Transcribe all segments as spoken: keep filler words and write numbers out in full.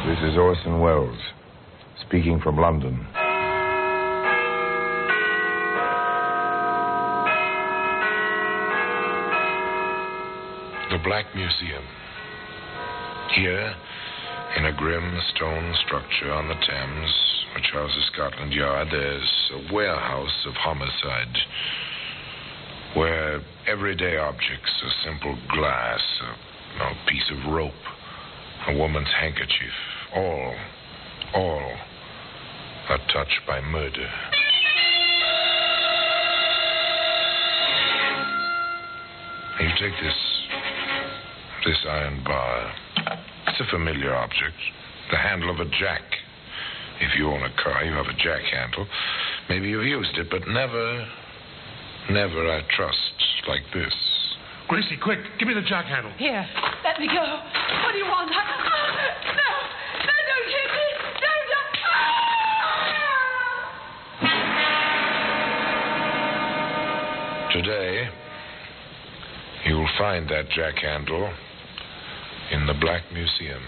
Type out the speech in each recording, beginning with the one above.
This is Orson Welles, speaking from London. The Black Museum. Here, in a grim stone structure on the Thames, which houses Scotland Yard, there's a warehouse of homicide, where everyday objects, a simple glass, a, a piece of rope, a woman's handkerchief, all, all are touched by murder. You take this, this iron bar. It's a familiar object, the handle of a jack. If you own a car, you have a jack handle. Maybe you've used it, but never, never, I trust, like this. Gracie, quick, give me the jack handle. Here, let me go. What do you want? No, no, don't hit me. Don't, don't. Today, you'll find that jack handle in the Black Museum.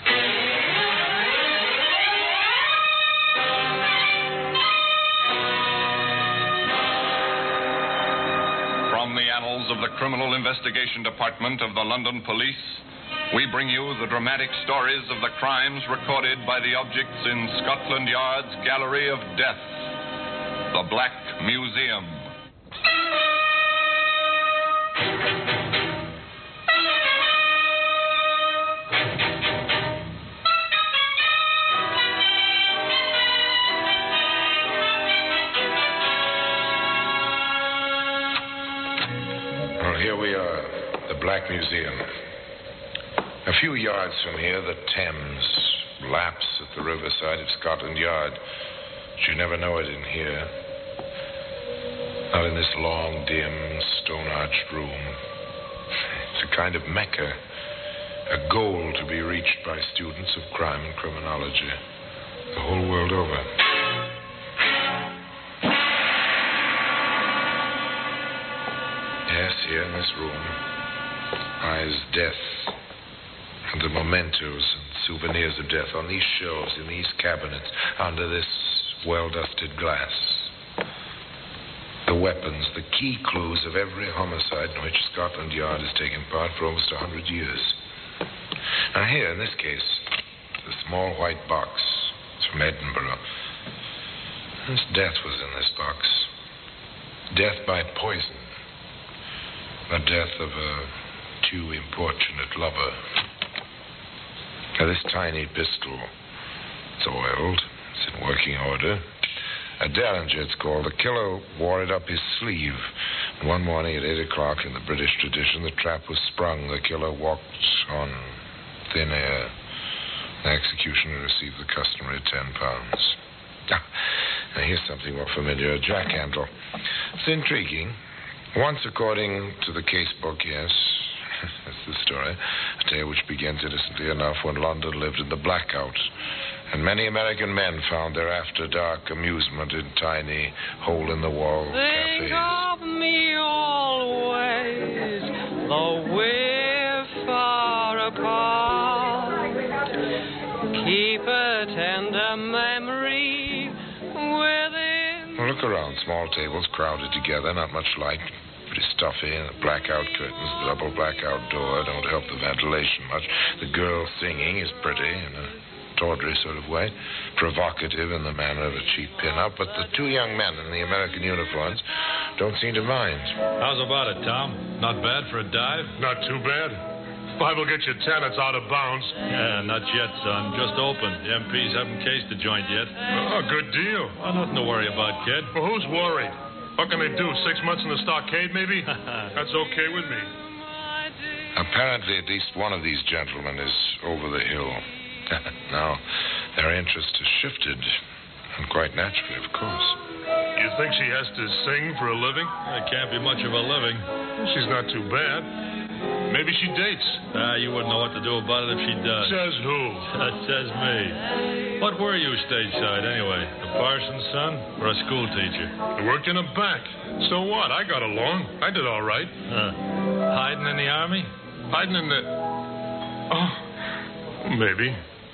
From the annals of the Criminal Investigation Department of the London Police, we bring you the dramatic stories of the crimes recorded by the objects in Scotland Yard's Gallery of Death, the Black Museum. Here we are, the Black Museum. A few yards from here, the Thames laps at the riverside of Scotland Yard. But you never know it in here. Not in this long, dim, stone-arched room. It's a kind of mecca, a goal to be reached by students of crime and criminology the whole world over. Yes, here in this room lies death and the mementos and souvenirs of death on these shelves, in these cabinets, under this well-dusted glass. The weapons, the key clues of every homicide in which Scotland Yard has taken part for almost a hundred years. Now here, in this case, the small white box. It's from Edinburgh. This death was in this box. Death by poison. The death of a too importunate lover. Now, this tiny pistol, it's oiled. It's in working order. A Derringer, it's called. The killer wore it up his sleeve. And one morning at eight o'clock, in the British tradition, the trap was sprung. The killer walked on thin air. The executioner received the customary ten pounds. Ah, now, here's something more familiar. A jack handle. It's intriguing. Once, according to the case book, yes, that's the story, a tale which begins innocently enough when London lived in the blackout, and many American men found their after-dark amusement in tiny, hole-in-the-wall cafes. Think of me always, though we're far apart. Keep a tender memory within. Well, look around. Small tables crowded together, not much light. Pretty stuffy. The blackout curtains, the double blackout door don't help the ventilation much. The girl singing is pretty in a tawdry sort of way, provocative in the manner of a cheap pin-up, but the two young men in the American uniforms don't seem to mind. How's about it, Tom? Not bad for a dive? Not too bad. Five will get you ten. It's out of bounds. Yeah, not yet, son. Just opened. The M Ps haven't cased the joint yet. Oh, good deal. Oh, nothing to worry about, kid. Well, who's worried? What can they do? Six months in the stockade, maybe? That's okay with me. Apparently, at least one of these gentlemen is over the hill. Now, their interest has shifted, and quite naturally, of course. You think she has to sing for a living? It can't be much of a living. She's not too bad. Maybe she dates. Ah, you wouldn't know what to do about it if she does. Says who? That says me. What were you stateside, anyway? A parson's son or a school teacher? I worked in a bank. So what? I got along. I did all right. Huh. Hiding in the army? Hiding in the... Oh, maybe.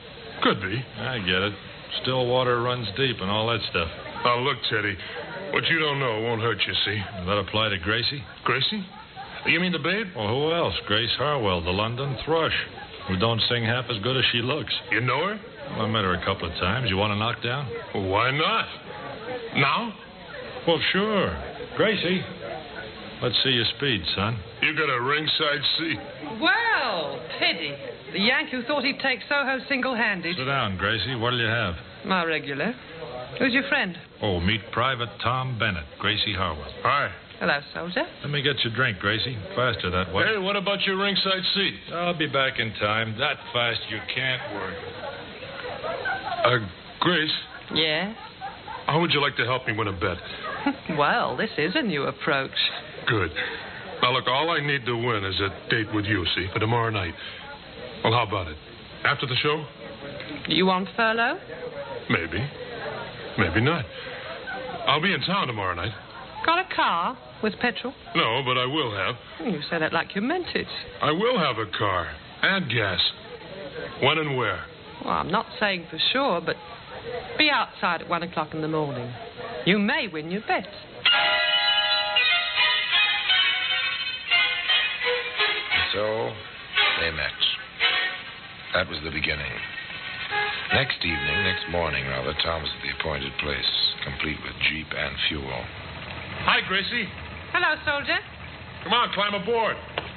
Could be. I get it. Still water runs deep and all that stuff. Now, look, Teddy. What you don't know won't hurt you, see? That apply to Gracie? Gracie? You mean the babe? Well, who else? Grace Harwell, the London thrush, who don't sing half as good as she looks. You know her? Well, I met her a couple of times. You want to knock down? Well, why not? Now? Well, sure. Gracie, let's see your speed, son. You got a ringside seat. Well, Teddy, the Yank who thought he'd take Soho single-handed. Sit down, Gracie. What'll you have? My regular. Who's your friend? Oh, meet Private Tom Bennett, Gracie Harwell. Hi. Hello, soldier. Let me get your drink, Gracie. Faster that way. Hey, what about your ringside seat? I'll be back in time. That fast you can't work. Uh, Grace, Yes? how would you like to help me win a bet? Well, this is a new approach. Good. Now, look, all I need to win is a date with you, see, for tomorrow night. Well, how about it? After the show? You on furlough? Maybe. Maybe not. I'll be in town tomorrow night. Got a car with petrol? No, but I will have. You said that like you meant it. I will have a car and gas. When and where? Well, I'm not saying for sure, but be outside at one o'clock in the morning. You may win your bet. So they met. That was the beginning. Next evening, next morning, rather, Tom was at the appointed place, complete with jeep and fuel. Hi, Gracie. Hello, soldier. Come on, climb aboard.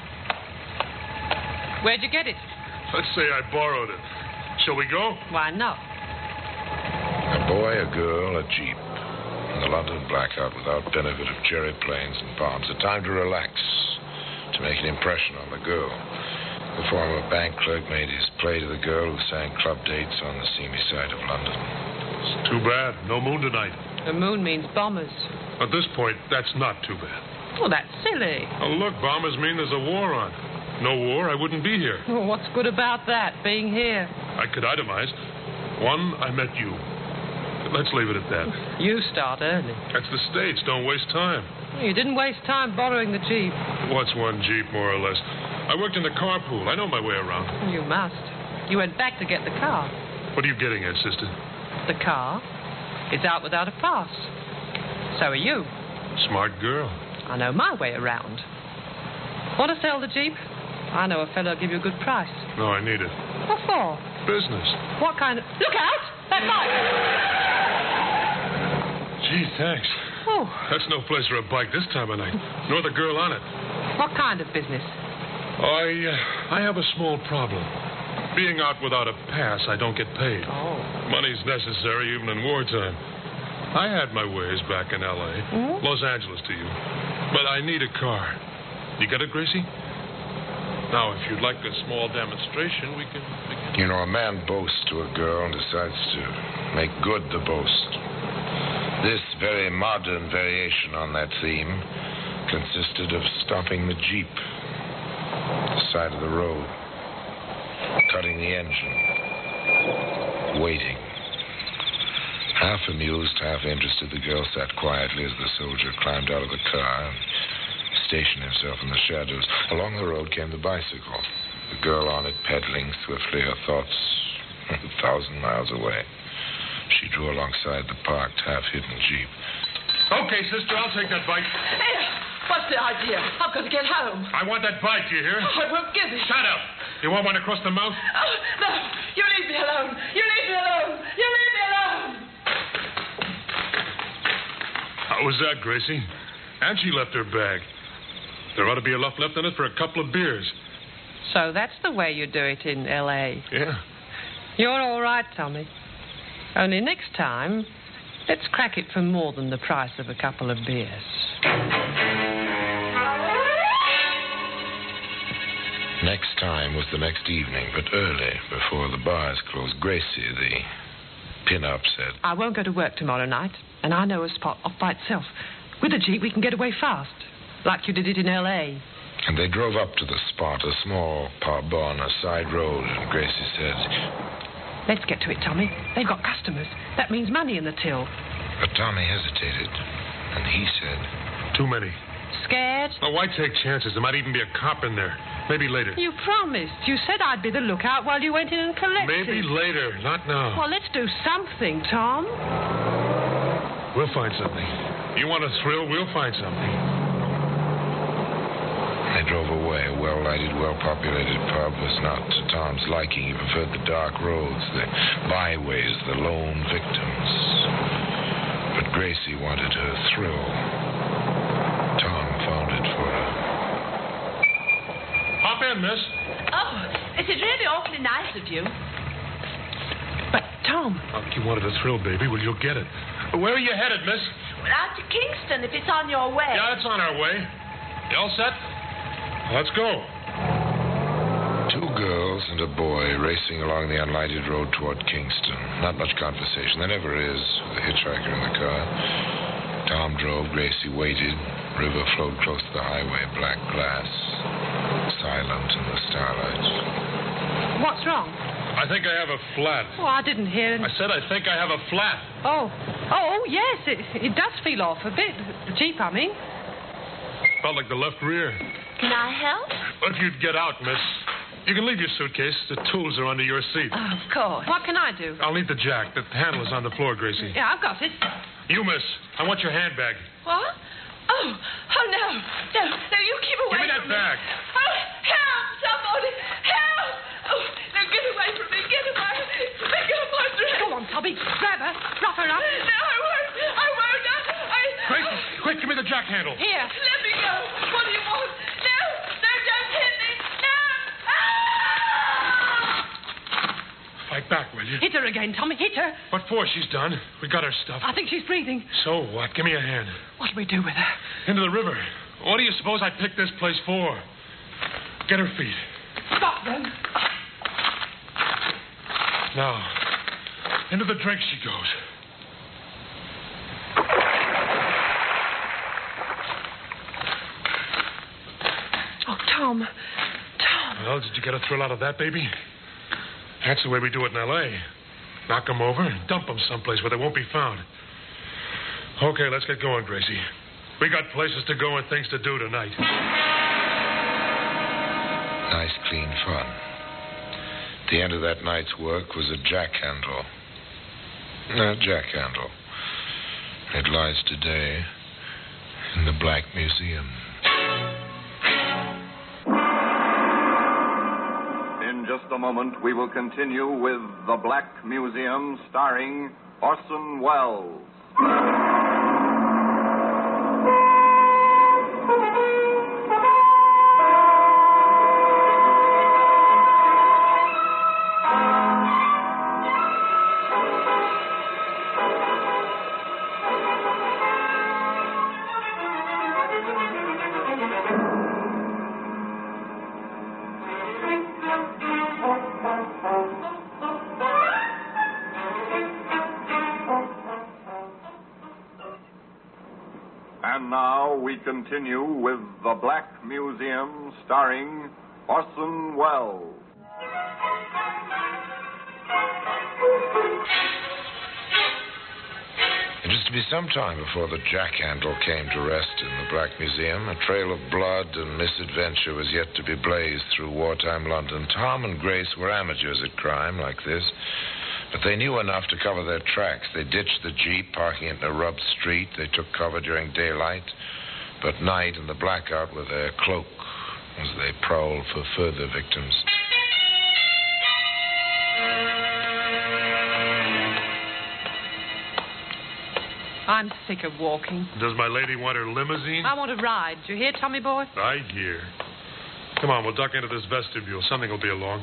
Where'd you get it? Let's say I borrowed it. Shall we go? Why not? A boy, a girl, a jeep. In the London blackout without benefit of cherry planes and bombs. A time to relax, to make an impression on the girl. The former bank clerk made his play to the girl who sang club dates on the seamy side of London. It's too bad. No moon tonight. The moon means bombers. At this point, that's not too bad. Well, that's silly. Oh, look, bombers mean there's a war on. No war, I wouldn't be here. Well, what's good about that, being here? I could itemize. One, I met you. Let's leave it at that. You start early. That's the States. Don't waste time. You didn't waste time borrowing the Jeep. What's one Jeep, more or less? I worked in the carpool. I know my way around. You must. You went back to get the car. What are you getting at, sister? The car? It's out without a pass. So are you. Smart girl. I know my way around. Want to sell the Jeep? I know a fellow will give you a good price. No, I need it. What for? Business. What kind of... Look out! That bike! Gee, thanks. Oh, That's no place for a bike this time of night. Nor the girl on it. what kind of business? I, uh, I have a small problem. Being out without a pass, I don't get paid. Oh. Money's necessary even in wartime. I had my ways back in L A Hmm? Los Angeles to you. But I need a car. You got it, Gracie? Now, if you'd like a small demonstration, we can begin. You know, a man boasts to a girl and decides to make good the boast. This very modern variation on that theme consisted of stopping the Jeep at the side of the road, cutting the engine, waiting. Half amused, half interested, the girl sat quietly as the soldier climbed out of the car and stationed himself in the shadows. Along the road came the bicycle, the girl on it pedaling swiftly, her thoughts a thousand miles away. She drew alongside the parked, half-hidden Jeep. Okay, sister, I'll take that bike. Hey, what's the idea? I'm going to get home. I want that bike, you hear? I won't give it. Shut up. You want one across the mouth? Oh, no. You leave me alone. You leave me alone. You leave me alone. How was that, Gracie? And she left her bag. There ought to be enough left in it for a couple of beers. So that's the way you do it in L A Yeah. You're all right, Tommy. Only next time, let's crack it for more than the price of a couple of beers. Next time was the next evening, but early, before the bars closed. Gracie, the pin-up, said, I won't go to work tomorrow night, and I know a spot off by itself. With a Jeep, we can get away fast, like you did it in L A and they drove up to the spot, a small parbour on a side road, and Gracie said, Let's get to it, Tommy. They've got customers. That means money in the till. but Tommy hesitated, and he said, Too many. Scared? Oh, why take chances? There might even be a cop in there. Maybe later. You promised. You said I'd be the lookout while you went in and collected. Maybe later, not now. Well, let's do something, Tom. We'll find something. You want a thrill? We'll find something. They drove away. A well-lighted, well-populated pub was not to Tom's liking. He preferred the dark roads, the byways, the lone victims. But Gracie wanted her thrill. Tom found it for her. Hop in, miss. Oh, this is really awfully nice of you. But, Tom... Oh, you wanted a thrill, baby. Well, you'll get it. Where are you headed, miss? Well, out to Kingston, if it's on your way. Yeah, it's on our way. You all set? Let's go. Two girls and a boy racing along the unlighted road toward Kingston. Not much conversation. There never is, with a hitchhiker in the car. Tom drove. Gracie waited. River flowed close to the highway. Black glass. Silent in the starlight. What's wrong? I think I have a flat. Oh, I didn't hear it. I said I think I have a flat. Oh. Oh, oh, yes. It, it does feel off a bit. The Jeep, I mean. Felt like the left rear. Can I help? If you'd get out, miss. You can leave your suitcase. The tools are under your seat. Oh, of course. What can I do? I'll need the jack. The handle is on the floor, Gracie. Yeah, I've got it. You, miss. I want your handbag. What? Oh, oh, no. No, no, you keep away Give me that from bag. me. Oh, help, somebody. Help. Oh, no, get away from me. Get away. Let go of my dress. Go on, Tubby. Grab her. Rough her up. No, I won't. I won't. I... I Gracie, quick, give me the jack handle. Here. Let me go. What do you want? No, no, don't hit me. No. Ah! Fight back, will you? Hit her again, Tommy. Hit her. What for? She's done. We got her stuff. I think she's breathing. So what? Give me a hand. What do we do with her? Into the river. What do you suppose I picked this place for? Get her feet. Stop them. Now, into the drink she goes. Oh, Tom. Tom. Well, did you get a thrill out of that, baby? That's the way we do it in L A Knock them over and dump them someplace where they won't be found. Okay, let's get going, Gracie. We got places to go and things to do tonight. Nice, clean fun. The end of that night's work was a jack handle. A jack handle. It lies today in the Black Museum. In just a moment, we will continue with The Black Museum, starring Orson Welles. And now we continue with The Black Museum, starring Orson Welles. It was to be some time before the jack handle came to rest in the Black Museum. A trail of blood and misadventure was yet to be blazed through wartime London. Tom and Grace were amateurs at crime like this, but they knew enough to cover their tracks. They ditched the Jeep, parking it in a rubbed street. They took cover during daylight, but night and the blackout were their cloak as they prowled for further victims. I'm sick of walking. Does my lady want her limousine? I want to ride. Do you hear, Tommy boy? I hear. Come on, we'll duck into this vestibule. Something will be along.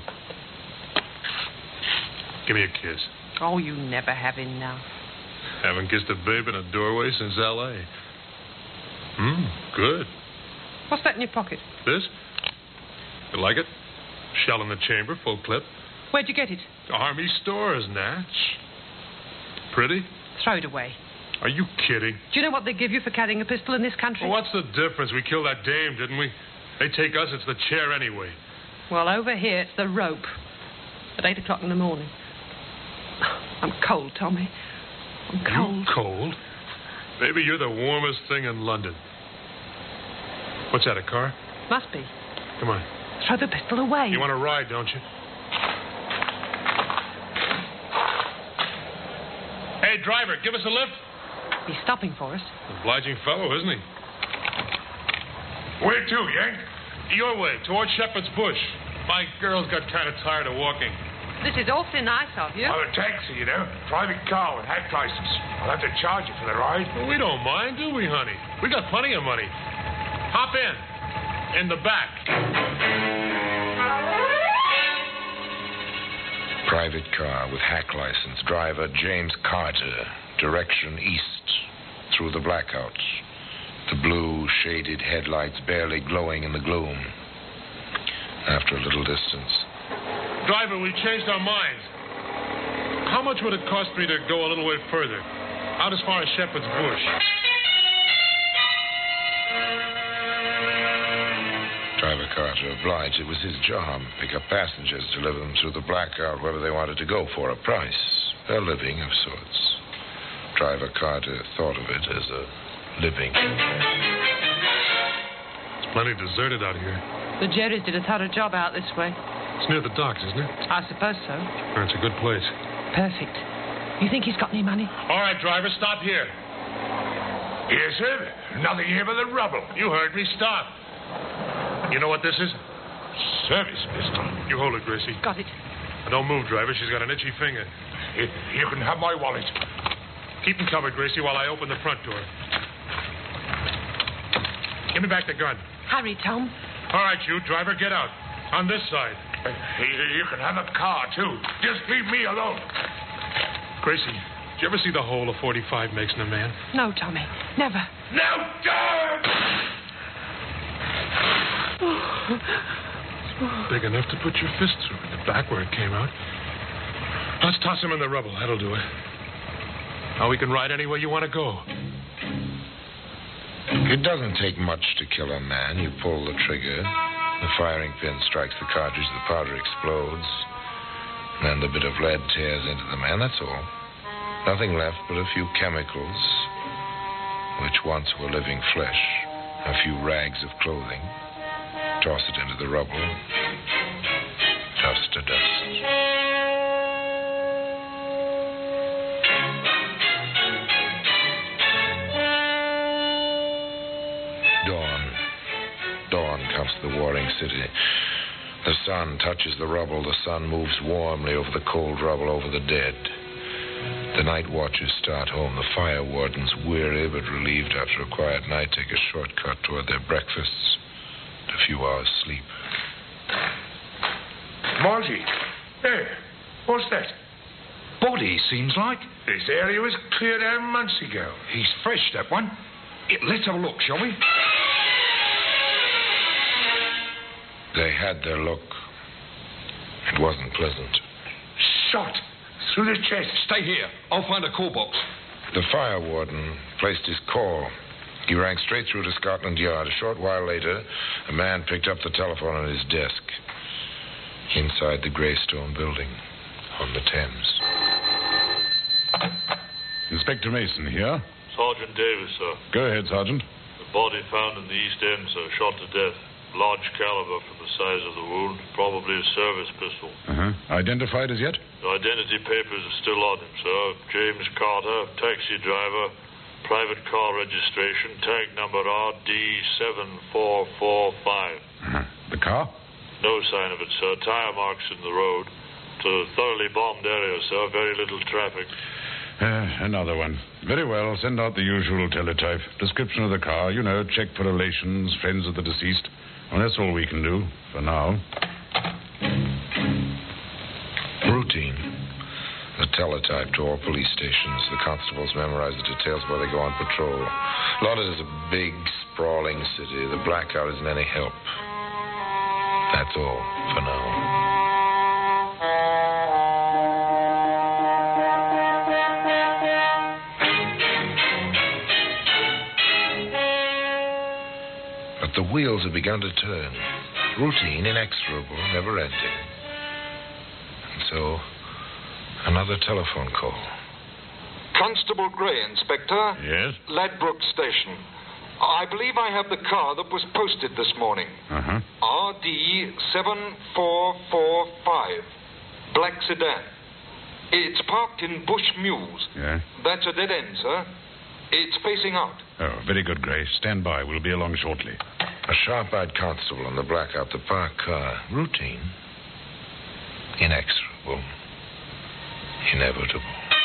Give me a kiss. Oh, you never have enough. Haven't kissed a babe in a doorway since L A Hmm, good. What's that in your pocket? This? You like it? Shell in the chamber, full clip. Where'd you get it? Army stores, Natch. Pretty? Throw it away. Are you kidding? Do you know what they give you for carrying a pistol in this country? Well, what's the difference? We killed that dame, didn't we? They take us, it's the chair anyway. Well, over here, it's the rope. At eight o'clock in the morning. I'm cold, Tommy. I'm cold. You cold? Maybe you're the warmest thing in London. What's that, a car? Must be. Come on. Throw the pistol away. You want to ride, don't you? Hey, driver, give us a lift. He's stopping for us. Obliging fellow, isn't he? Where to, Yank? Your way, towards Shepherd's Bush. My girl's got kind of tired of walking. This is awfully nice of you. I'm a taxi, you know. Private car with hack license. I'll have to charge you for the ride. Well, we don't mind, do we, honey? We got plenty of money. Hop in. In the back. Private car with hack license. Driver James Carter. Direction east. Through the blackouts. The blue, shaded headlights barely glowing in the gloom. After a little distance. Driver, we changed our minds. How much would it cost me to go a little way further? Out as far as Shepherd's Bush. Driver Carter obliged. It was his job. Pick up passengers, deliver them through the blackout wherever they wanted to go for a price. A living of sorts. Driver Carter thought of it as a living. It's plenty deserted out here. The Jerrys did a thorough job out this way. It's near the docks, isn't it? I suppose so. That's a good place. Perfect. You think he's got any money? All right, driver, stop here. Yes, sir. Nothing here but the rubble. You heard me. Stop. You know what this is? Service pistol. You hold it, Gracie. Got it. Don't move, driver. She's got an itchy finger. You, you can have my wallet. Keep him covered, Gracie, while I open the front door. Give me back the gun. Hurry, Tom. All right, you, driver, get out. On this side. Uh, you, you can have a car, too. Just leave me alone. Gracie, did you ever see the hole a forty-five makes in a man? No, Tommy. Never. No, don't! Big enough to put your fist through in the back where it came out. Let's toss him in the rubble. That'll do it. Now we can ride anywhere you want to go. It doesn't take much to kill a man. You pull the trigger. The firing pin strikes the cartridge. The powder explodes. And then the bit of lead tears into the man. That's all. Nothing left but a few chemicals, which once were living flesh. A few rags of clothing. Toss it into the rubble. Dust to dust. Dawn. Dawn comes to the warring city. The sun touches the rubble. The sun moves warmly over the cold rubble, over the dead. The night watchers start home. The fire wardens, weary but relieved after a quiet night, take a shortcut toward their breakfasts. A few hours sleep. Margie. There. What's that? Body, seems like. This area was cleared out months ago. He's fresh, that one. It, let's have a look, shall we? They had their look. It wasn't pleasant. Shot. Through the chest. Stay here. I'll find a call box. The fire warden placed his call. He rang straight through to Scotland Yard. A short while later, a man picked up the telephone on his desk. Inside the Greystone building on the Thames. Inspector Mason here. Sergeant Davis, sir. Go ahead, Sergeant. The body found in the East End, sir, shot to death. Large caliber from the size of the wound. Probably a service pistol. Uh-huh. Identified as yet? The identity papers are still on him, sir. James Carter, taxi driver, private car registration, tag number R D seven four four five. Uh-huh. The car? No sign of it, sir. Tire marks in the road. It's a thoroughly bombed area, sir. Very little traffic. Uh, another one. Very well. Send out the usual teletype. Description of the car. You know, check for relations, friends of the deceased. Well, that's all we can do for now. Routine. The teletype to all police stations. The constables memorize the details while they go on patrol. London is a big, sprawling city. The blackout isn't any help. That's all for now. But the wheels have begun to turn. Routine, inexorable, never-ending. And so, another telephone call. Constable Gray, Inspector. Yes? Ladbroke Station. I believe I have the car that was posted this morning. Uh-huh. R D seven four four five. Black sedan. It's parked in Bush Mews. Yeah? That's a dead end, sir. It's facing out. Oh, very good, Gray. Stand by. We'll be along shortly. A sharp-eyed constable on the blackout the parked car. Routine. Inexorable. Inevitable.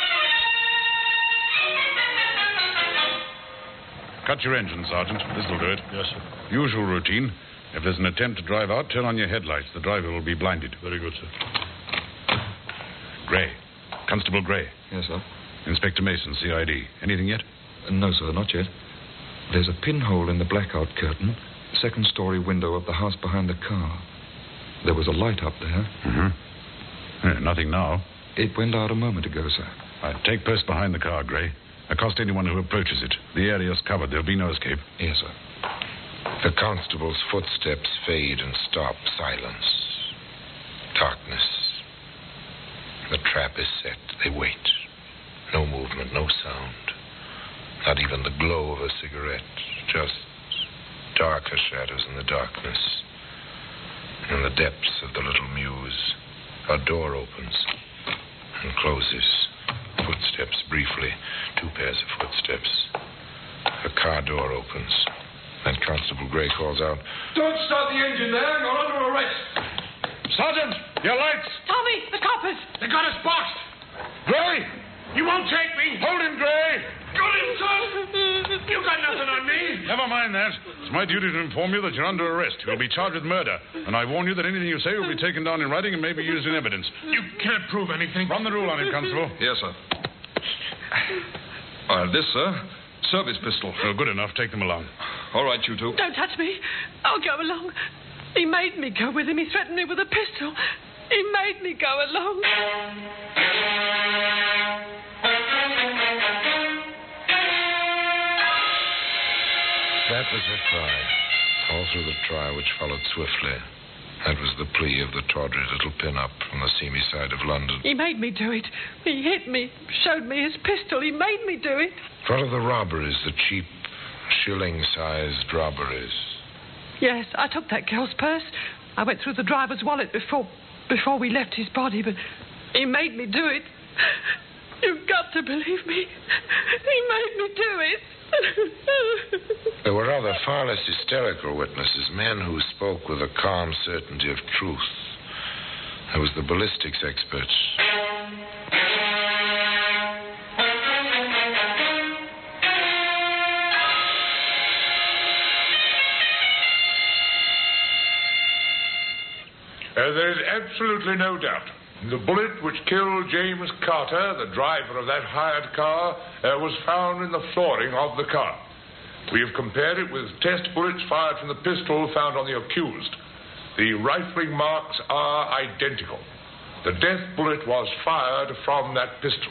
Cut your engine, Sergeant. This'll do it. Yes, sir. Usual routine. If there's an attempt to drive out, turn on your headlights. The driver will be blinded. Very good, sir. Gray. Constable Gray. Yes, sir. Inspector Mason, C I D. Anything yet? No, sir, not yet. There's a pinhole in the blackout curtain, second story window of the house behind the car. There was a light up there. Mm-hmm. Eh, nothing now. It went out a moment ago, sir. Right, take post behind the car, Gray. Accost anyone who approaches it. The area's covered. There'll be no escape. Yes, sir. The constable's footsteps fade and stop. Silence. Darkness. The trap is set. They wait. No movement, no sound. Not even the glow of a cigarette. Just darker shadows in the darkness. In the depths of the little mews, a door opens and closes. Footsteps briefly. Two pairs of footsteps. A car door opens. Then Constable Gray calls out, Don't start the engine there. You're under arrest. Sergeant, your lights. Tommy, the coppers. They got us boxed. Gray, you won't take me. Hold him, Gray. Got him, sir. You got nothing on me. Never mind that. It's my duty to inform you that you're under arrest. You'll be charged with murder. And I warn you that anything you say will be taken down in writing and may be used in evidence. You can't prove anything. Run the rule on him, Constable. Yes, sir. Uh, this, sir. Service pistol. Oh, good enough. Take them along. All right, you two. Don't touch me. I'll go along. He made me go with him. He threatened me with a pistol. He made me go along. That was her cry. All through the trial, which followed swiftly. That was the plea of the tawdry little pin-up from the seamy side of London. He made me do it. He hit me, showed me his pistol. He made me do it. What of the robberies, the cheap, shilling-sized robberies? Yes, I took that girl's purse. I went through the driver's wallet before before we left his body, but he made me do it. You've got to believe me. He made me do it. There were other, far less hysterical witnesses, men who spoke with a calm certainty of truth. There was the ballistics expert. Uh, there is absolutely no doubt. The bullet which killed James Carter, the driver of that hired car, uh, was found in the flooring of the car. We have compared it with test bullets fired from the pistol found on the accused. The rifling marks are identical. The death bullet was fired from that pistol.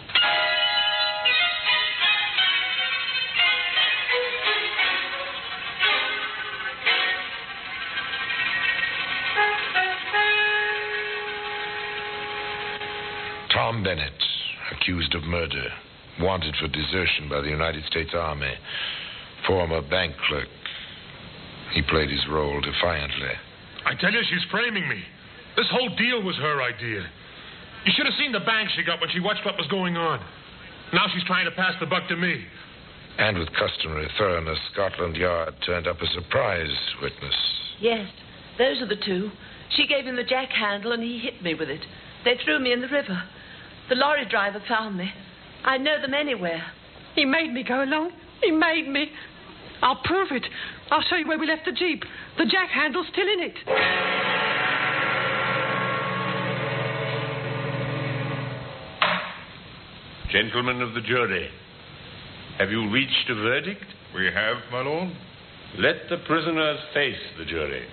Tom Bennett, accused of murder, wanted for desertion by the United States Army, former bank clerk. He played his role defiantly. I tell you, she's framing me. This whole deal was her idea. You should have seen the bang she got when she watched what was going on. Now she's trying to pass the buck to me. And with customary thoroughness, Scotland Yard turned up a surprise witness. Yes, those are the two. She gave him the jack handle and he hit me with it. They threw me in the river. The lorry driver found me. I know them anywhere. He made me go along. He made me. I'll prove it. I'll show you where we left the Jeep. The jack handle's still in it. Gentlemen of the jury, have you reached a verdict? We have, my lord. Let the prisoners face the jury.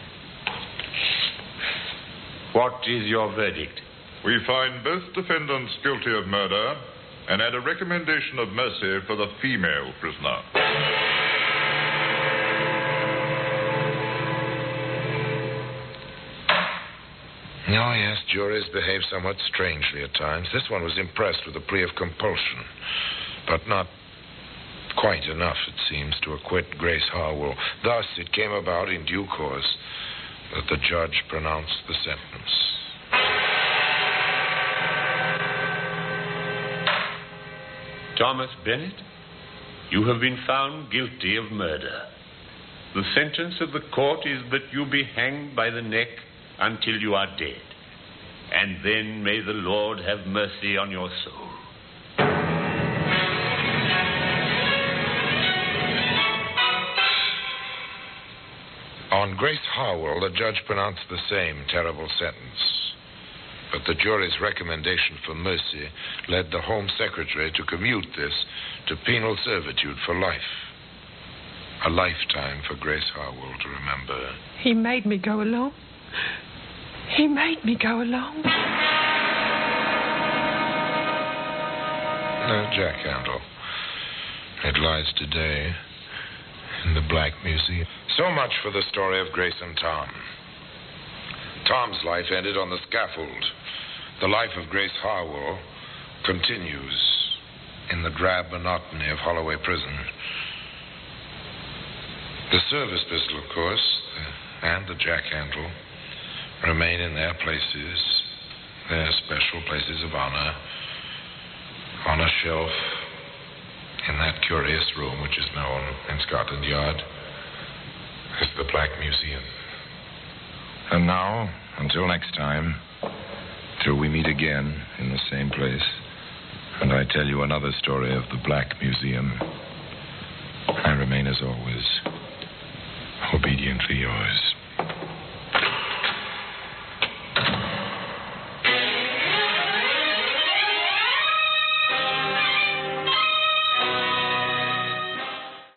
What is your verdict? We find both defendants guilty of murder and add a recommendation of mercy for the female prisoner. Oh, yes, juries behave somewhat strangely at times. This one was impressed with a plea of compulsion, but not Quite enough, it seems, to acquit Grace Harwell. Thus, it came about in due course that the judge pronounced the sentence. Thomas Bennett, you have been found guilty of murder. The sentence of the court is that you be hanged by the neck until you are dead. And then may the Lord have mercy on your soul. On Grace Harwell, the judge pronounced the same terrible sentence. But the jury's recommendation for mercy led the Home Secretary to commute this to penal servitude for life. A lifetime for Grace Harwell to remember. He made me go along. He made me go along. No jack handle. It lies today in the Black Museum. So much for the story of Grace and Tom. Tom's life ended on the scaffold. The life of Grace Harwell continues in the drab monotony of Holloway Prison. The service pistol, of course, and the jack handle remain in their places, their special places of honor, on a shelf in that curious room which is known in Scotland Yard as the Black Museum. And now, until next time, till we meet again in the same place, and I tell you another story of the Black Museum, I remain as always, obediently yours,